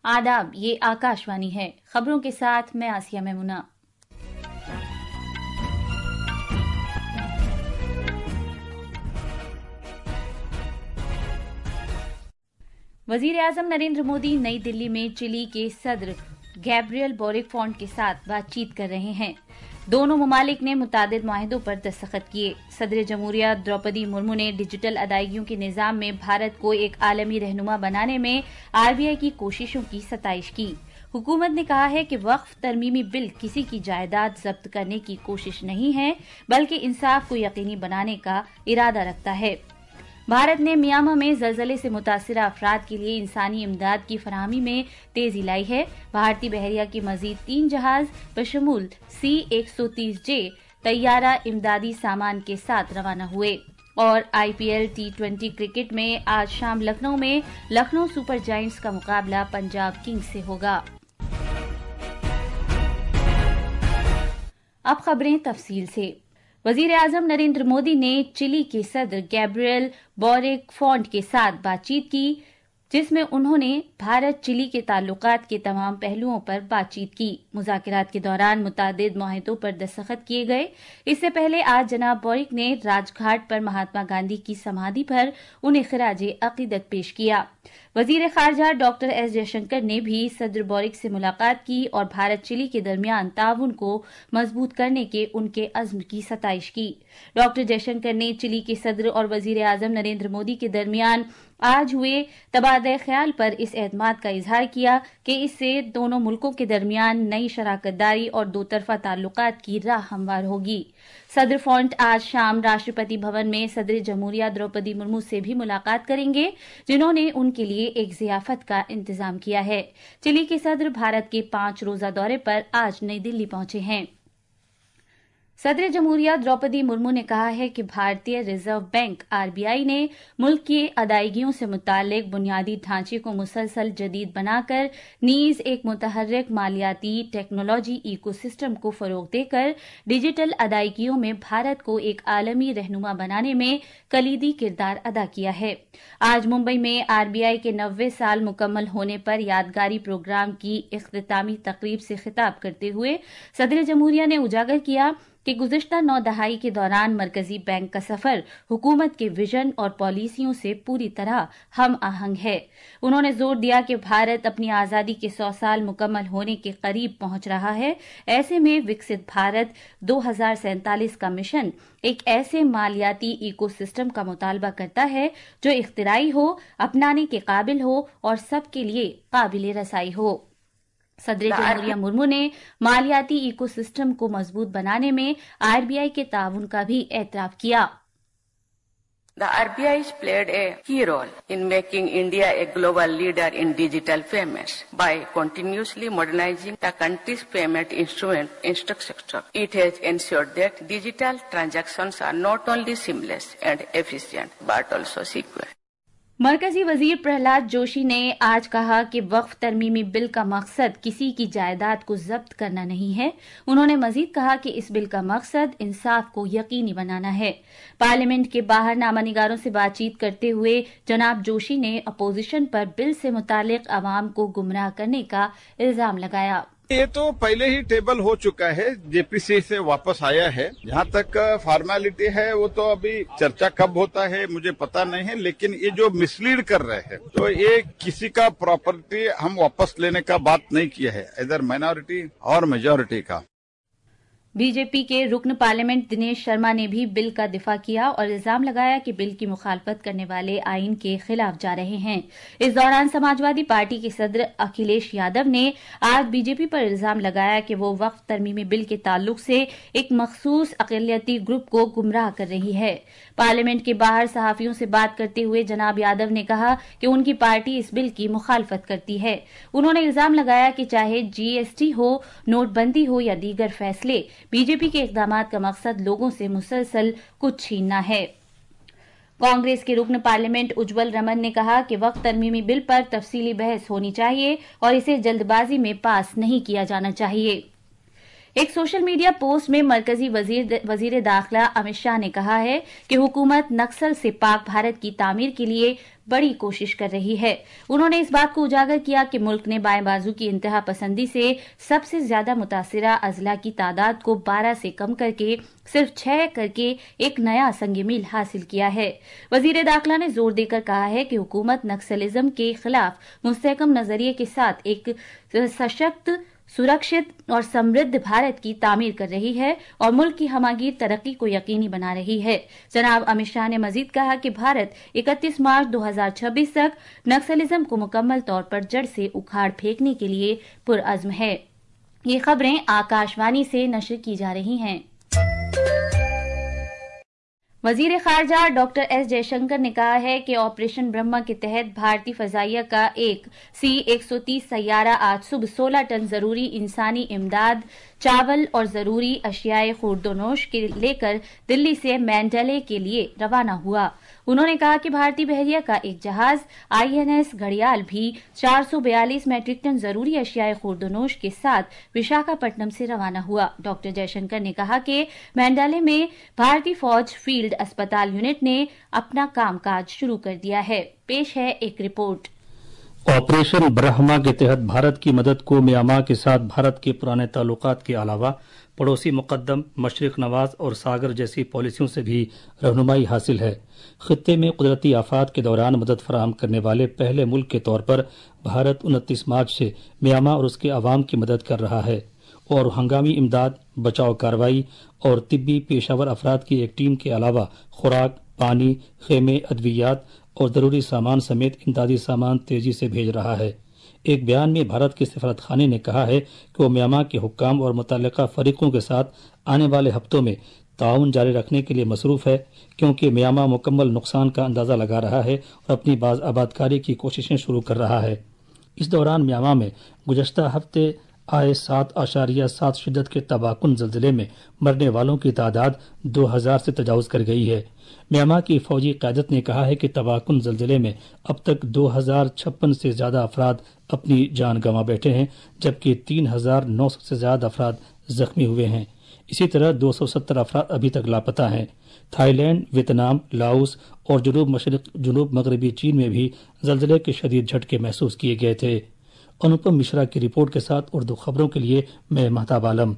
आदाब, ये आकाशवाणी है। खबरों के साथ मैं आसिया मेमुना। वजीर आजम नरेंद्र मोदी नई दिल्ली में चिली के सदर गैब्रियल बोरिक फॉन्ट के साथ बातचीत कर रहे हैं। दोनों ममालिक ने मुतादिद मुआहिदों पर दस्तखत किए। सदर जमहूरिया द्रौपदी मुर्मू ने डिजिटल अदायगियों के निजाम में भारत को एक आलमी रहनुमा बनाने में आरबीआई की कोशिशों की सताइश की। हुकूमत ने कहा है कि वक्फ तरमीमी बिल किसी की जायदाद जब्त करने की कोशिश नहीं है, बल्कि इंसाफ को यकीनी बनाने का इरादा रखता है। भारत ने म्यांमार में जलजले से मुतासिर अफराद के लिए इंसानी इमदाद की फराहमी में तेजी लाई है। भारतीय बहरिया की मजीद 3 जहाज बशमूल C-130J तैयारा इमदादी सामान के साथ रवाना हुए। और IPL T20 क्रिकेट में आज शाम लखनऊ में लखनऊ सुपर जायंट्स का मुकाबला पंजाब किंग्स से होगा। अब खबरें तफसील से। वजीर आजम नरेंद्र मोदी ने चिली के सदर गैब्रियल बोरिक फॉन्ट के साथ बातचीत की, जिसमें उन्होंने भारत चिली के ताल्लुकात के तमाम पहलुओं पर बातचीत की। मुज़ाकिरात के दौरान मुतादिद मुआहिदों पर दस्तखत किए गए। इससे पहले आज जनाब बोरिक ने राजघाट पर महात्मा गांधी की समाधि पर उन्हें खिराजे अकीदत पेश किया। वजीर खारजा डॉक्टर एस जयशंकर ने भी सदर बोरिक से मुलाकात की और भारत चिली के दरमियान ताउन को मजबूत करने के उनके अज़्म की सताइश की। डॉक्टर जयशंकर ने चिली के सदर और वजीर आजम नरेंद्र मोदी के दरमियान आज हुए तबादला ख्याल पर इस एतमाद का इजहार किया कि इससे दोनों मुल्कों के दरमियान नई शराकतदारी और दो तरफा ताल्लुकात की राह हमवार होगी। सदर फॉन्ट आज शाम राष्ट्रपति भवन में सदर जमहूरिया द्रौपदी मुर्मू से भी मुलाकात करेंगे, जिन्होंने उनके लिए एक जियाफत का इंतजाम किया है। चिली के सदर भारत के 5 रोजा दौरे पर आज नई दिल्ली पहुंचे हैं। सदर जमहूरिया द्रौपदी मुर्मू ने कहा है कि भारतीय रिजर्व बैंक RBI ने मुल्क की अदायगियों से मुतालिक बुनियादी ढांचे को मुसलसल जदीद बनाकर नीज एक मुतहर्रिक मालियाती टेक्नोलॉजी इकोसिस्टम को फरोग देकर डिजिटल अदायगियों में भारत को एक आलमी रहनुमा बनाने में कलीदी किरदार अदा किया है। आज मुंबई में RBI के 90 साल मुकम्मल होने पर यादगारी प्रोग्राम की इख्तितामी तकरीब से खिताब करते हुए सदर जमहूरिया ने उजागर किया कि गुज़िश्ता 9 दहाई के दौरान मरकजी बैंक का सफर हुकूमत के विजन और पॉलिसियों से पूरी तरह हम आहंग है। उन्होंने जोर दिया कि भारत अपनी आज़ादी के 100 साल मुकम्मल होने के करीब पहुंच रहा है। ऐसे में विकसित भारत 2047 का मिशन एक ऐसे मालियाती इकोसिस्टम का मुतालबा करता है जो इख्तिराई हो, अपनाने के काबिल हो और सबके लिए काबिल रसाई हो। सदर जमहूरिया मुर्मू ने मालियाती इकोसिस्टम को मजबूत बनाने में RBI के ताउन का भी एतराफ किया। The RBI has played a key role in making India a global leader in digital payments by continuously modernizing the country's payment infrastructure. It has ensured that digital transactions are not only seamless and efficient but also secure. मरकजी वजीर प्रहलाद जोशी ने आज कहा कि वक्फ तरमीमी bill का मकसद किसी की जायदाद को जब्त करना नहीं है। उन्होंने मजीद कहा कि इस बिल का मकसद इंसाफ को यकीनी बनाना है। पार्लियामेंट के बाहर नामानिगारों से बातचीत करते हुए जनाब जोशी ने अपोजिशन पर बिल से मुतालिक अवाम को गुमराह करने का इल्जाम लगाया। ये तो पहले ही टेबल हो चुका है, JPC से वापस आया है। जहाँ तक फॉर्मेलिटी है वो तो अभी चर्चा कब होता है मुझे पता नहीं है, लेकिन ये जो मिसलीड कर रहे हैं तो ये किसी का प्रॉपर्टी हम वापस लेने का बात नहीं किया है, इधर माइनॉरिटी और मेजॉरिटी का। बीजेपी के रुकन पार्लियामेंट दिनेश शर्मा ने भी बिल का दिफा किया और इल्जाम लगाया कि बिल की मुखालफत करने वाले आइन के खिलाफ जा रहे हैं। इस दौरान समाजवादी पार्टी के सदर अखिलेश यादव ने आज बीजेपी पर इल्जाम लगाया कि वो वक्फ तरमीमी बिल के ताल्लुक से एक मखसूस अक़लियती ग्रुप को गुमराह कर रही है। पार्लियामेंट के बाहर सहाफियों से बात करते हुए जनाब यादव ने कहा कि उनकी पार्टी इस बिल की मुखालफत करती है। उन्होंने इल्जाम लगाया कि चाहे GST हो, नोटबंदी हो या दीगर फैसले, बीजेपी के इक़दामात का मकसद लोगों से मुसलसल कुछ छीनना है। कांग्रेस के रुकन पार्लियामेंट उज्जवल रमन ने कहा कि वक्फ तरमीमी बिल पर तफसीली बहस होनी चाहिए और इसे जल्दबाजी में पास नहीं किया जाना चाहिए। ایک سوشل میڈیا پوسٹ میں مرکزی وزیر داخلہ امت شاہ نے کہا ہے کہ حکومت نکسل سے پاک بھارت کی تعمیر کے لیے بڑی کوشش کر رہی ہے۔ انہوں نے اس بات کو اجاگر کیا کہ ملک نے بائیں بازو کی انتہا پسندی سے سب سے زیادہ متاثرہ اضلاع کی تعداد کو 12 سے کم کر کے صرف 6 کر کے ایک نیا سنگ میل حاصل کیا ہے۔ وزیر داخلہ نے زور دے کر کہا ہے کہ حکومت نکسلزم کے خلاف مستحکم نظریے کے ساتھ ایک سشکت، سرکشت اور سمردھ بھارت کی تعمیر کر رہی ہے اور ملک کی ہماگیر ترقی کو یقینی بنا رہی ہے۔ جناب امت شاہ نے مزید کہا کہ بھارت 31 مارچ 2026 تک نکسلزم کو مکمل طور پر جڑ سے اکھاڑ پھینکنے کے لیے پرعزم ہے۔ یہ خبریں آکاش وانی سے نشر کی جا رہی ہیں۔ وزیر خارجہ ڈاکٹر ایس جے شنکر نے کہا ہے کہ آپریشن برہما کے تحت بھارتی فضائیہ کا ایک C-130 سیارہ آج صبح 16 ٹن ضروری انسانی امداد، چاول اور ضروری اشیاء خوردونوش کے لے کر دلی سے مینڈلے کے لیے روانہ ہوا۔ انہوں نے کہا کہ بھارتی بحریہ کا ایک جہاز INS گھڑیال بھی 442 میٹرک ٹن ضروری اشیاء خوردونوش کے ساتھ وشاکھاپٹنم سے روانہ ہوا۔ ڈاکٹر جے شنکر نے کہا کہ مینڈلے میں بھارتی فوج فیلڈ اسپتال یونٹ نے اپنا کام کاج شروع کر دیا ہے۔ پیش ہے ایک رپورٹ۔ آپریشن برہما کے تحت بھارت کی مدد کو میانمار کے ساتھ بھارت کے پرانے تعلقات کے علاوہ پڑوسی مقدم، مشرق نواز اور ساگر جیسی پالیسیوں سے بھی رہنمائی حاصل ہے۔ خطے میں قدرتی آفات کے دوران مدد فراہم کرنے والے پہلے ملک کے طور پر بھارت 29 مارچ سے میانمار اور اس کے عوام کی مدد کر رہا ہے اور ہنگامی امداد، بچاؤ کارروائی اور طبی پیشہ ور افراد کی ایک ٹیم کے علاوہ خوراک، پانی، خیمے، ادویات اور ضروری سامان سمیت امدادی سامان تیزی سے بھیج رہا ہے۔ ایک بیان میں بھارت کے سفارت خانے نے کہا ہے کہ وہ میانمار کے حکام اور متعلقہ فریقوں کے ساتھ آنے والے ہفتوں میں تعاون جاری رکھنے کے لیے مصروف ہے، کیونکہ میانمار مکمل نقصان کا اندازہ لگا رہا ہے اور اپنی باز آبادکاری کی کوششیں شروع کر رہا ہے۔ اس دوران میانمار میں گزشتہ ہفتے آئے 7.7 شدت کے تباہ کن زلزلے میں مرنے والوں کی تعداد 2000 سے تجاوز کر گئی ہے۔ میانمار کی فوجی قیادت نے کہا ہے کہ تباہ کن زلزلے میں اب تک 2056 سے زیادہ افراد اپنی جان گنوا بیٹھے ہیں، جبکہ 3900 سے زیادہ افراد زخمی ہوئے ہیں۔ اسی طرح 270 افراد ابھی تک لاپتہ ہیں۔ تھائی لینڈ، ویتنام، لاؤس اور جنوب مغربی چین میں بھی زلزلے کے شدید جھٹکے محسوس کیے گئے تھے۔ انوپم مشرا کی رپورٹ کے ساتھ اردو خبروں کے لیے میں مہتاب عالم۔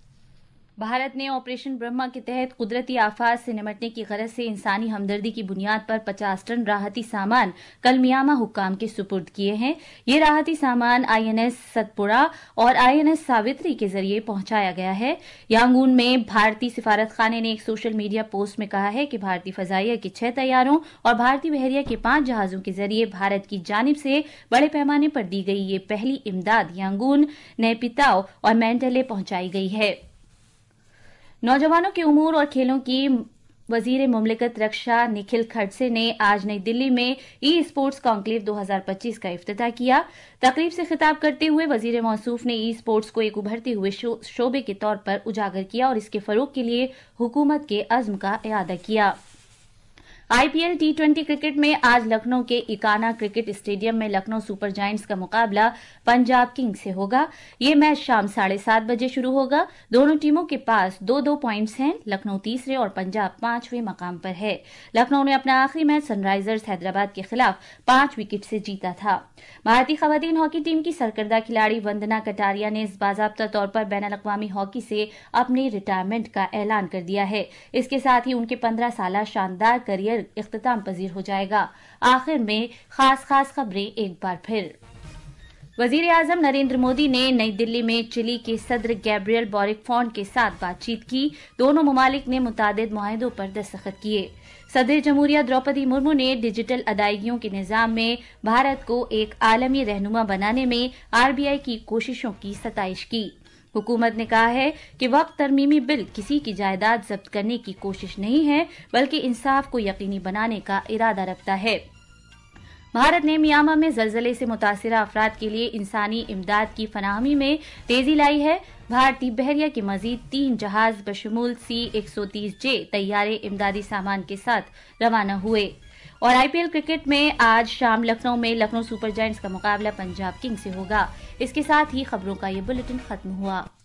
بھارت نے آپریشن برہما کے تحت قدرتی آفات سے نمٹنے کی غرض سے انسانی ہمدردی کی بنیاد پر 50 ٹن راحتی سامان کل میانمار حکام کے سپرد کیے ہیں۔ یہ راحتی سامان INS ستپورا اور INS ساوتری کے ذریعے پہنچایا گیا ہے۔ یانگون میں بھارتی سفارت خانے نے ایک سوشل میڈیا پوسٹ میں کہا ہے کہ بھارتی فضائیہ کے 6 طیاروں اور بھارتی بحریہ کے 5 جہازوں کے ذریعے بھارت کی جانب سے بڑے پیمانے پر دی گئی یہ پہلی امداد یانگون، نیپیتاؤ اور مینڈلے پہنچائی گئی ہے۔ نوجوانوں کے امور اور کھیلوں کی وزیر مملکت رکشا نکھل کھڑسے نے آج نئی دلی میں اسپورٹس کانکلیو 2025 کا افتتاح کیا۔ تقریب سے خطاب کرتے ہوئے وزیر موصوف نے اسپورٹس کو ایک ابھرتے ہوئے شعبے کے طور پر اجاگر کیا اور اس کے فروغ کے لیے حکومت کے عزم کا اعادہ کیا۔ IPL T20 کرکٹ میں آج لکھنؤ کے ایکانا کرکٹ اسٹیڈیم میں لکھنؤ سپر جائنٹس کا مقابلہ پنجاب کنگز سے ہوگا۔ یہ میچ شام 7:30 بجے شروع ہوگا۔ دونوں ٹیموں کے پاس 2 پوائنٹس ہیں۔ لکھنؤ تیسرے اور پنجاب 5ویں مقام پر ہے۔ لکھنؤ نے اپنا آخری میچ سن رائزرز حیدرآباد کے خلاف 5 وکٹ سے جیتا تھا۔ بھارتی خواتین ہاکی ٹیم کی سرکردہ کھلاڑی وندنا کٹاریا نے باضابطہ طور پر بین الاقوامی ہاکی سے اپنی ریٹائرمنٹ کا اعلان کر دیا ہے۔ اس کے ساتھ ہی ان کے 15 سالہ شاندار کیریئر اختتام پذیر ہو جائے گا۔ آخر میں خاص خبریں ایک بار پھر۔ وزیر اعظم نریندر مودی نے نئی دلی میں چلی کے صدر گیبریل بورک فونٹ کے ساتھ بات چیت کی۔ دونوں ممالک نے متعدد معاہدوں پر دستخط کیے۔ صدر جمہوریہ دروپدی مرمو نے ڈیجیٹل ادائیگیوں کے نظام میں بھارت کو ایک عالمی رہنما بنانے میں RBI کی کوششوں کی ستائش کی۔ حکومت نے کہا ہے کہ وقت ترمیمی بل کسی کی جائیداد ضبط کرنے کی کوشش نہیں ہے، بلکہ انصاف کو یقینی بنانے کا ارادہ رکھتا ہے۔ بھارت نے میانمار میں زلزلے سے متاثرہ افراد کے لیے انسانی امداد کی فراہمی میں تیزی لائی ہے۔ بھارتی بحریہ کے مزید 3 جہاز بشمول C-130J طیارے امدادی سامان کے ساتھ روانہ ہوئے۔ اور IPL کرکٹ میں آج شام لکھنؤ میں لکھنؤ سپر جائنٹس کا مقابلہ پنجاب کنگز سے ہوگا۔ اس کے ساتھ ہی خبروں کا یہ بلیٹن ختم ہوا۔